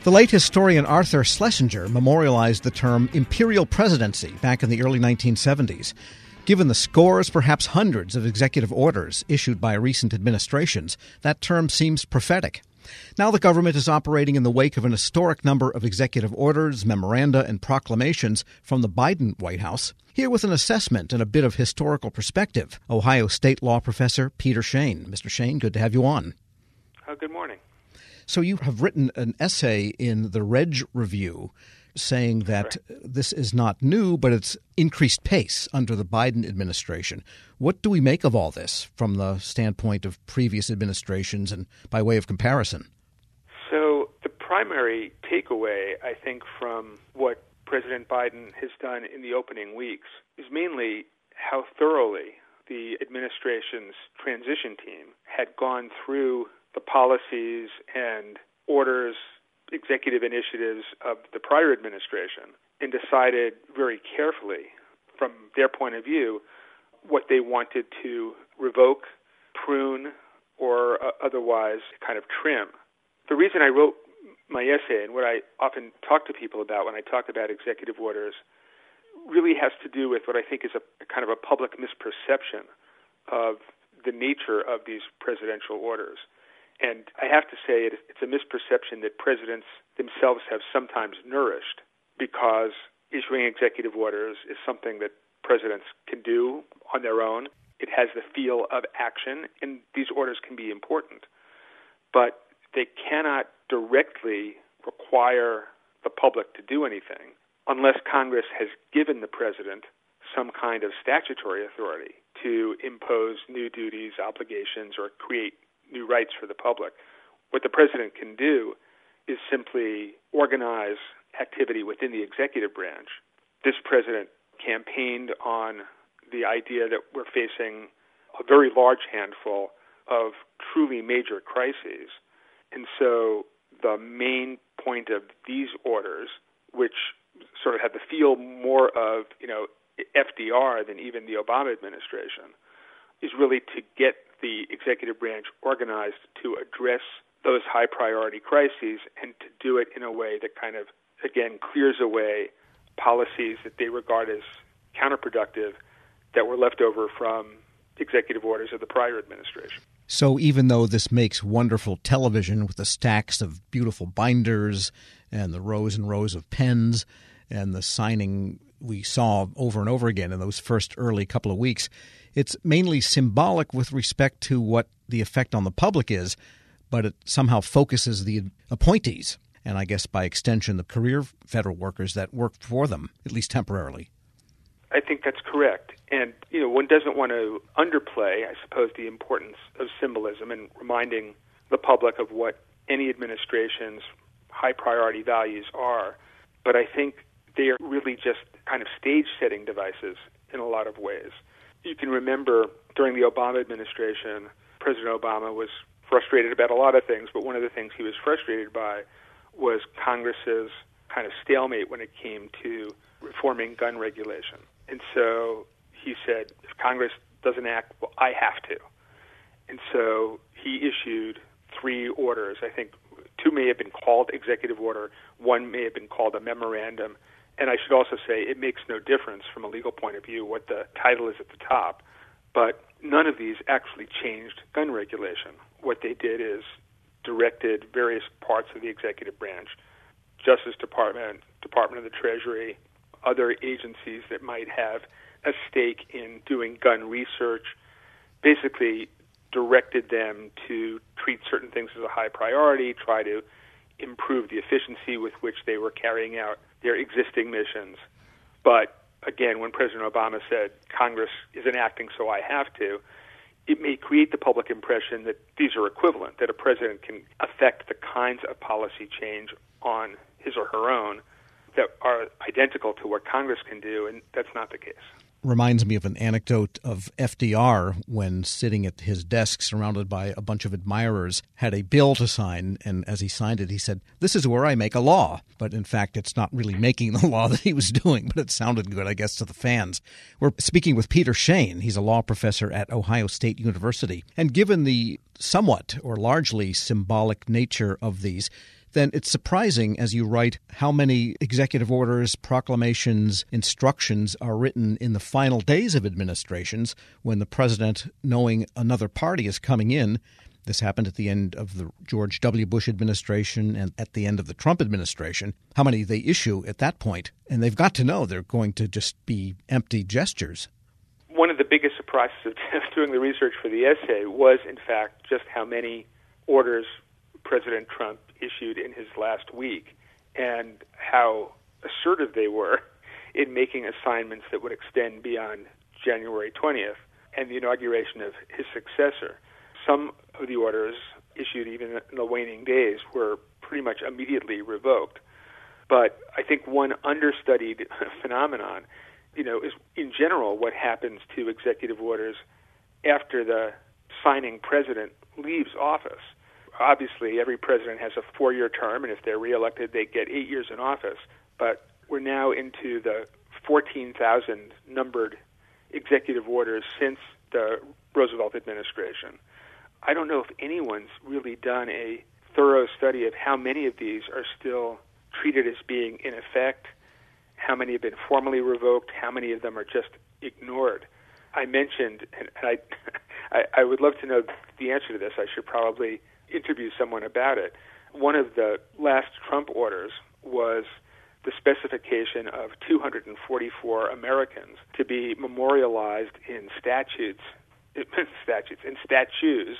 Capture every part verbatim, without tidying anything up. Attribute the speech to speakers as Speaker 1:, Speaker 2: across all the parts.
Speaker 1: The late historian Arthur Schlesinger memorialized the term imperial presidency back in the early nineteen seventies. Given the scores, perhaps hundreds of executive orders issued by recent administrations, that term seems prophetic. Now the government is operating in the wake of an historic number of executive orders, memoranda, and proclamations from the Biden White House. Here with an assessment and a bit of historical perspective, Ohio State law professor Peter Shane. Mister Shane, good to have you on.
Speaker 2: Oh, good morning.
Speaker 1: So you have written an essay in the Reg Review saying that
Speaker 2: Right.
Speaker 1: this is not new, but it's increased pace under the Biden administration. What do we make of all this from the standpoint of previous administrations and by way of comparison?
Speaker 2: So the primary takeaway, I think, from what President Biden has done in the opening weeks is mainly how thoroughly the administration's transition team had gone through the policies and orders, executive initiatives of the prior administration and decided very carefully, from their point of view, what they wanted to revoke, prune, or uh, otherwise kind of trim. The reason I wrote my essay and what I often talk to people about when I talk about executive orders really has to do with what I think is a, a kind of a public misperception of the nature of these presidential orders. And I have to say it, it's a misperception that presidents themselves have sometimes nourished, because issuing executive orders is something that presidents can do on their own. It has the feel of action, and these orders can be important. But they cannot directly require the public to do anything unless Congress has given the president some kind of statutory authority to impose new duties, obligations, or create new rights for the public. What the president can do is simply organize activity within the executive branch. This president campaigned on the idea that we're facing a very large handful of truly major crises. And so the main point of these orders, which sort of had the feel more of, you know, F D R than even the Obama administration, is really to get the executive branch organized to address those high priority crises and to do it in a way that kind of, again, clears away policies that they regard as counterproductive that were left over from executive orders of the prior administration.
Speaker 1: So even though this makes wonderful television with the stacks of beautiful binders and the rows and rows of pens and the signing we saw over and over again in those first early couple of weeks, it's mainly symbolic with respect to what the effect on the public is, but it somehow focuses the appointees, and I guess by extension the career federal workers that work for them, at least temporarily.
Speaker 2: I think that's correct. And, you know, one doesn't want to underplay, I suppose, the importance of symbolism and reminding the public of what any administration's high priority values are. But I think they are really just kind of stage-setting devices in a lot of ways. You can remember during the Obama administration, President Obama was frustrated about a lot of things, but one of the things he was frustrated by was Congress's kind of stalemate when it came to reforming gun regulation. And so he said, if Congress doesn't act, well, I have to. And so he issued three orders. I think two may have been called executive order, one may have been called a memorandum. And I should also say it makes no difference from a legal point of view what the title is at the top. But none of these actually changed gun regulation. What they did is directed various parts of the executive branch, Justice Department, Department of the Treasury, other agencies that might have a stake in doing gun research, basically directed them to treat certain things as a high priority, try to improve the efficiency with which they were carrying out their existing missions. But again, when President Obama said Congress isn't acting, so I have to, it may create the public impression that these are equivalent, that a president can affect the kinds of policy change on his or her own that are identical to what Congress can do, and that's not the case.
Speaker 1: Reminds me of an anecdote of F D R when sitting at his desk surrounded by a bunch of admirers, had a bill to sign, and as he signed it, he said, "This is where I make a law." But in fact, it's not really making the law that he was doing, but it sounded good, I guess, to the fans. We're speaking with Peter Shane. He's a law professor at Ohio State University. And given the somewhat or largely symbolic nature of these, then it's surprising, as you write, how many executive orders, proclamations, instructions are written in the final days of administrations when the president, knowing another party is coming in. This happened at the end of the George W. Bush administration and at the end of the Trump administration. How many they issue at that point? And they've got to know they're going to just be empty gestures.
Speaker 2: One of the biggest surprises of doing the research for the essay was, in fact, just how many orders President Trump issued in his last week and how assertive they were in making assignments that would extend beyond January twentieth and the inauguration of his successor. Some of the orders issued even in the waning days were pretty much immediately revoked. But I think one understudied phenomenon, you know, is in general what happens to executive orders after the signing president leaves office. Obviously, every president has a four-year term, and if they're reelected, they get eight years in office. But we're now into the fourteen thousand numbered executive orders since the Roosevelt administration. I don't know if anyone's really done a thorough study of how many of these are still treated as being in effect, how many have been formally revoked, how many of them are just ignored. I mentioned, and I, I, I would love to know the answer to this. I should probably interview someone about it. One of the last Trump orders was the specification of two hundred forty-four Americans to be memorialized in statutes, statutes, in statues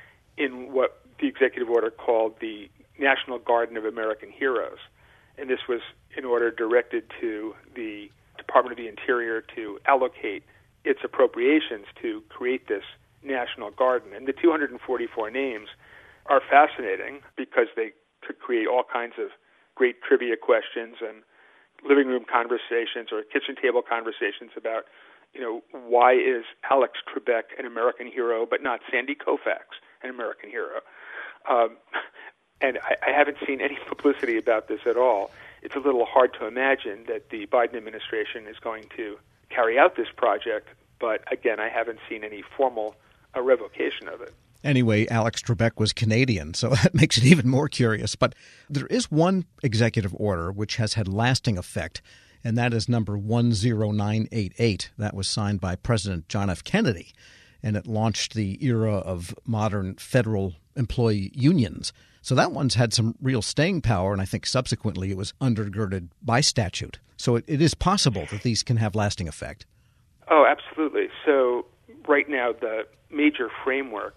Speaker 2: in what the executive order called the National Garden of American Heroes. And this was in order directed to the Department of the Interior to allocate its appropriations to create this National Garden. And the two hundred forty-four names are fascinating because they could create all kinds of great trivia questions and living room conversations or kitchen table conversations about, you know, why is Alex Trebek an American hero but not Sandy Koufax an American hero? Um, and I, I haven't seen any publicity about this at all. It's a little hard to imagine that the Biden administration is going to carry out this project, but again, I haven't seen any formal uh, revocation of it.
Speaker 1: Anyway, Alex Trebek was Canadian, so that makes it even more curious. But there is one executive order which has had lasting effect, and that is number one zero nine eight eight. That was signed by President John F. Kennedy, and it launched the era of modern federal employee unions. So that one's had some real staying power, and I think subsequently it was undergirded by statute. So it, it is possible that these can have lasting effect.
Speaker 2: Oh, absolutely. So right now the major framework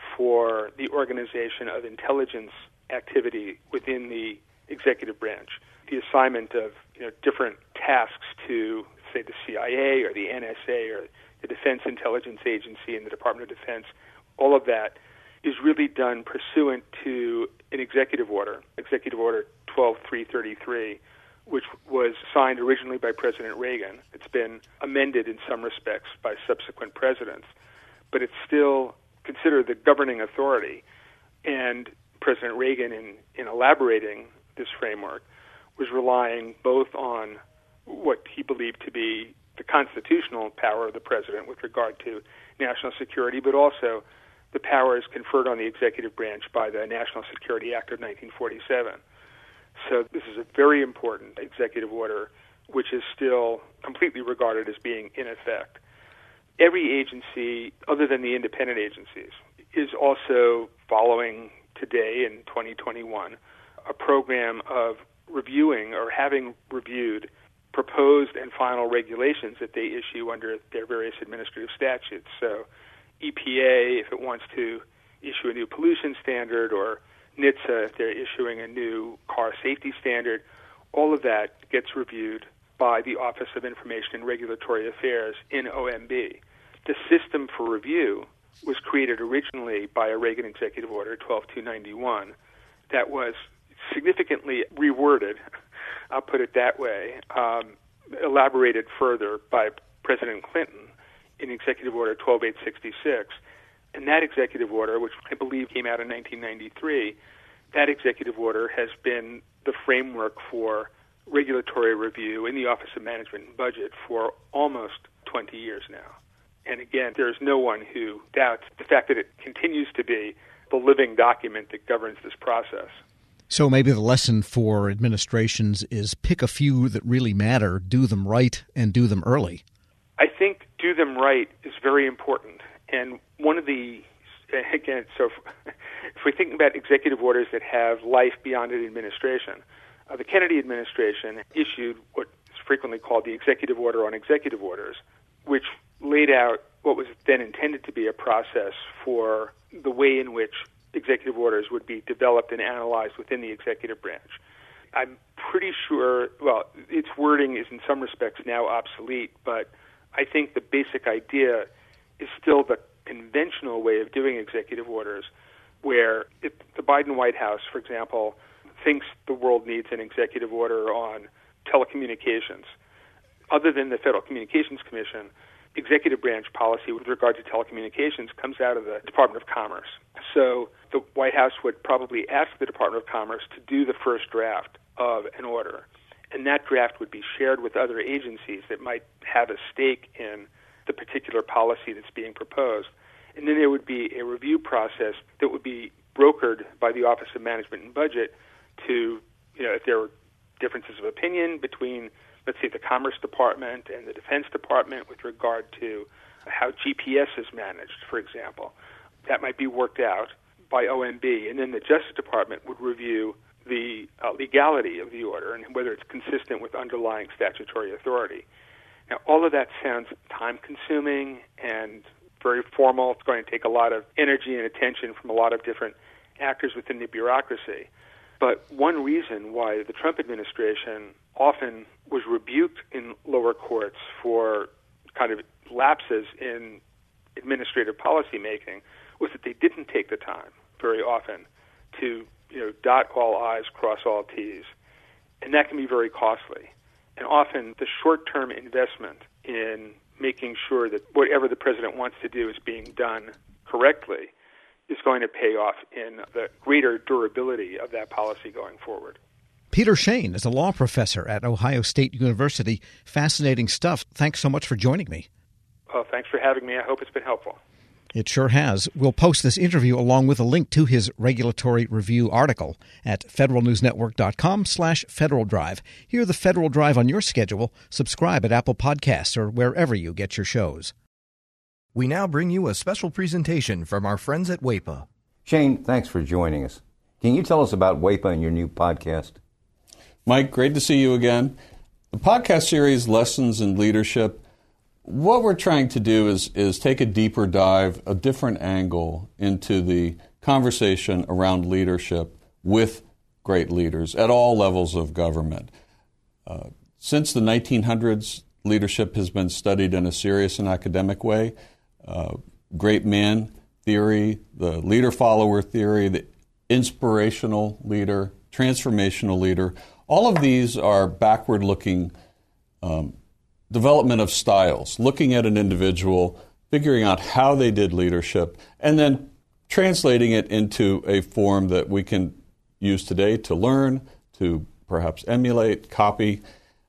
Speaker 2: for the organization of intelligence activity within the executive branch, the assignment of, you know, different tasks to, say, the C I A or the N S A or the Defense Intelligence Agency and the Department of Defense, all of that is really done pursuant to an executive order, Executive Order twelve three thirty-three, which was signed originally by President Reagan. It's been amended in some respects by subsequent presidents, but it's still considered the governing authority. And President Reagan, in, in elaborating this framework, was relying both on what he believed to be the constitutional power of the president with regard to national security, but also the powers conferred on the executive branch by the National Security Act of nineteen forty-seven. So this is a very important executive order, which is still completely regarded as being in effect. Every agency, other than the independent agencies, is also following today in twenty twenty-one a program of reviewing or having reviewed proposed and final regulations that they issue under their various administrative statutes. So E P A, if it wants to issue a new pollution standard, or N H T S A, if they're issuing a new car safety standard, all of that gets reviewed by the Office of Information and Regulatory Affairs in O M B. The system for review was created originally by a Reagan Executive Order twelve two ninety-one that was significantly reworded, I'll put it that way, um, elaborated further by President Clinton in Executive Order twelve eight sixty-six. And that executive order, which I believe came out in nineteen ninety-three, that executive order has been the framework for regulatory review in the Office of Management and Budget for almost twenty years now. And again, there's no one who doubts the fact that it continues to be the living document that governs this process.
Speaker 1: So maybe the lesson for administrations is pick a few that really matter, do them right, and do them early.
Speaker 2: I think do them right is very important. And one of the, again, so if, if we're thinking about executive orders that have life beyond an administration, uh, the Kennedy administration issued what is frequently called the Executive Order on Executive Orders, which laid out what was then intended to be a process for the way in which executive orders would be developed and analyzed within the executive branch. I'm pretty sure, well, its wording is in some respects now obsolete, but I think the basic idea is still the conventional way of doing executive orders, where if the Biden White House, for example, thinks the world needs an executive order on telecommunications. Other than the Federal Communications Commission, executive branch policy with regard to telecommunications comes out of the Department of Commerce. So the White House would probably ask the Department of Commerce to do the first draft of an order, and that draft would be shared with other agencies that might have a stake in the particular policy that's being proposed. And then there would be a review process that would be brokered by the Office of Management and Budget to, you know, if there were differences of opinion between, let's say, the Commerce Department and the Defense Department with regard to how G P S is managed, for example. That might be worked out by O M B, and then the Justice Department would review the uh, legality of the order and whether it's consistent with underlying statutory authority. Now, all of that sounds time-consuming and very formal. It's going to take a lot of energy and attention from a lot of different actors within the bureaucracy. But one reason why the Trump administration often was rebuked in lower courts for kind of lapses in administrative policy making was that they didn't take the time very often to, you know, dot all I's, cross all T's. And that can be very costly. And often the short-term investment in making sure that whatever the president wants to do is being done correctly is going to pay off in the greater durability of that policy going forward.
Speaker 1: Peter Shane is a law professor at Ohio State University. Fascinating stuff. Thanks so much for joining me.
Speaker 2: Well, thanks for having me. I hope it's been helpful.
Speaker 1: It sure has. We'll post this interview along with a link to his regulatory review article at federalnewsnetwork.com slash Federal Drive. Hear the Federal Drive on your schedule. Subscribe at Apple Podcasts or wherever you get your shows.
Speaker 3: We now bring you a special presentation from our friends at W A P A.
Speaker 4: Shane, thanks for joining us. Can you tell us about W A P A and your new podcast?
Speaker 5: Mike, great to see you again. The podcast series, Lessons in Leadership, what we're trying to do is, is take a deeper dive, a different angle into the conversation around leadership with great leaders at all levels of government. Uh, since the nineteen hundreds, leadership has been studied in a serious and academic way. Uh, great man theory, the leader-follower theory, the inspirational leader, transformational leader, all of these are backward-looking um, development of styles, looking at an individual, figuring out how they did leadership, and then translating it into a form that we can use today to learn, to perhaps emulate, copy.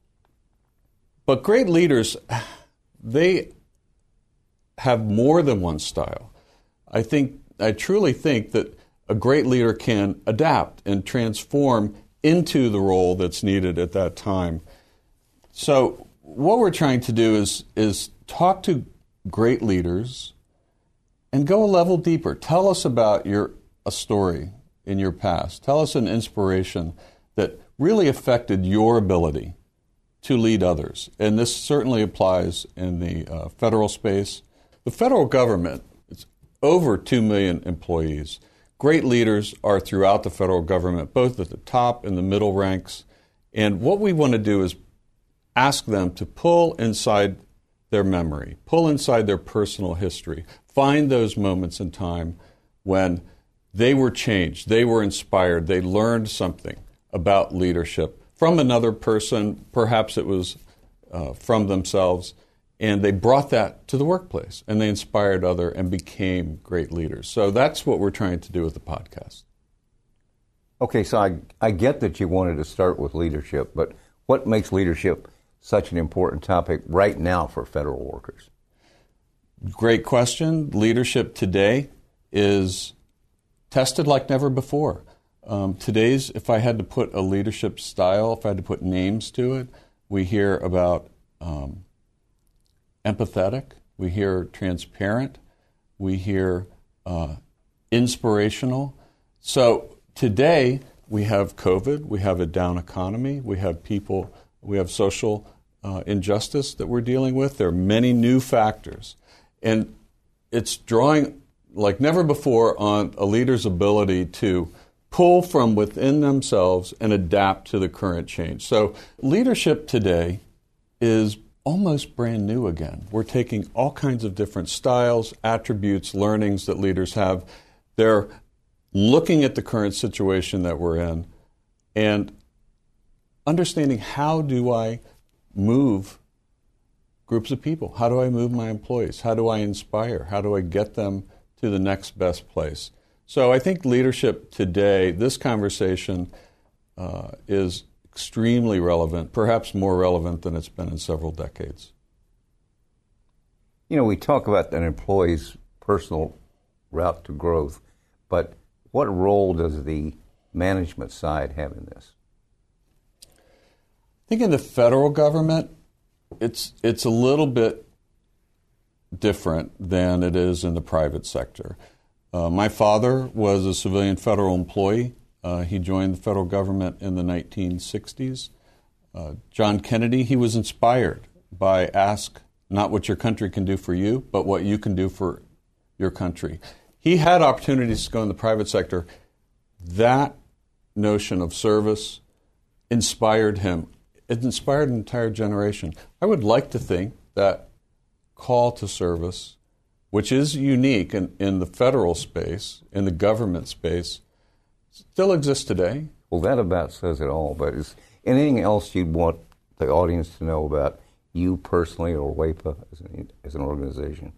Speaker 5: But great leaders, they have more than one style. I think, I truly think that a great leader can adapt and transform into the role that's needed at that time. So what we're trying to do is, is talk to great leaders and go a level deeper. Tell us about your a story in your past. Tell us an inspiration that really affected your ability to lead others. And this certainly applies in the uh, federal space. The federal government, it's over two million employees. Great leaders are throughout the federal government, both at the top and the middle ranks. And what we want to do is ask them to pull inside their memory, pull inside their personal history, find those moments in time when they were changed, they were inspired, they learned something about leadership from another person, perhaps it was uh, from themselves, and they brought that to the workplace, and they inspired other and became great leaders. So that's what we're trying to do with the podcast.
Speaker 4: Okay, so I, I get that you wanted to start with leadership, but what makes leadership such an important topic right now for federal workers?
Speaker 5: Great question. Leadership today is tested like never before. Um, today's, if I had to put a leadership style, if I had to put names to it, we hear about um, empathetic, we hear transparent, we hear uh, inspirational. So today we have COVID, we have a down economy, we have people, we have social uh, injustice that we're dealing with. There are many new factors. And it's drawing like never before on a leader's ability to pull from within themselves and adapt to the current change. So leadership today is almost brand new again. We're taking all kinds of different styles, attributes, learnings that leaders have. They're looking at the current situation that we're in and understanding, how do I move groups of people? How do I move my employees? How do I inspire? How do I get them to the next best place? So I think leadership today, this conversation uh, is extremely relevant, perhaps more relevant than it's been in several decades.
Speaker 4: You know, we talk about an employee's personal route to growth, but what role does the management side have in this?
Speaker 5: I think in the federal government, it's it's a little bit different than it is in the private sector. Uh, my father was a civilian federal employee. Uh, he joined the federal government in the nineteen sixties. Uh, John Kennedy, he was inspired by ask not what your country can do for you, but what you can do for your country. He had opportunities to go in the private sector. That notion of service inspired him. It inspired an entire generation. I would like to think that call to service, which is unique in, in the federal space, in the government space, still exists today.
Speaker 4: Well, that about says it all. But is anything else you'd want the audience to know about you personally or WAEPA as an, as an organization?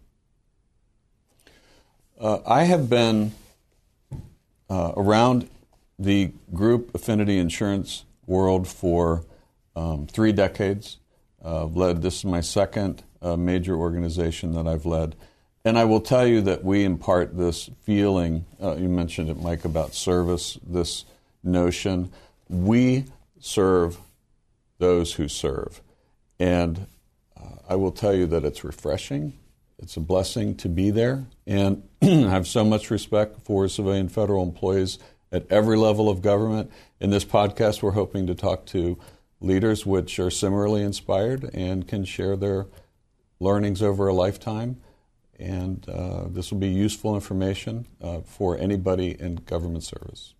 Speaker 5: Uh, I have been uh, around the group affinity insurance world for um, three decades. Uh, I've led, this is my second uh, major organization that I've led. And I will tell you that we impart this feeling, uh, you mentioned it, Mike, about service, this notion. We serve those who serve. And uh, I will tell you that it's refreshing. It's a blessing to be there. And I have so much respect for civilian federal employees at every level of government. In this podcast, we're hoping to talk to leaders which are similarly inspired and can share their learnings over a lifetime. And uh, this will be useful information uh, for anybody in government service.